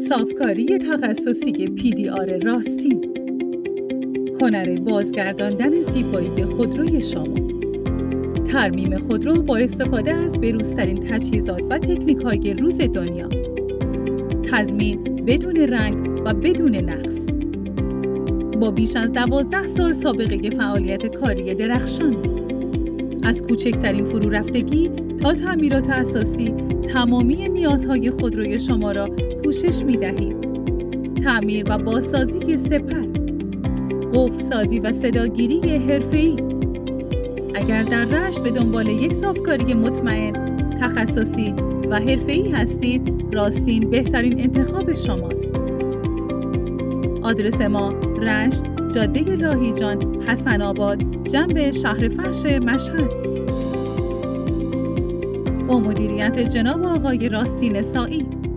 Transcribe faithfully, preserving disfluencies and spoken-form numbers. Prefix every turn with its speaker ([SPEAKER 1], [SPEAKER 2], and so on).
[SPEAKER 1] صافکاری تخصصی پی دی آر راستین، هنر بازگرداندن زیبایی خودروی شما، ترمیم خودرو با استفاده از بروزترین تجهیزات و تکنیک‌های روز دنیا، تضمین بدون رنگ و بدون نقص، با بیش از دوازده سال سابقه فعالیت کاری درخشان. از کوچکترین فرو رفتگی تا تعمیرات اساسی، تمامی نیازهای خودروی شما را پوشش می‌دهیم. تعمیر و بازسازی سپر، قفل‌سازی و صداگیری حرفه‌ای. اگر در رشت به دنبال یک صافکاری مطمئن، تخصصی و حرفه‌ای هستید، راستین بهترین انتخاب شماست. آدرس ما رشت، جاده لاهیجان، حسن آباد، جنب شهر فرش مشهد. با مدیریت جناب آقای راستین سائی.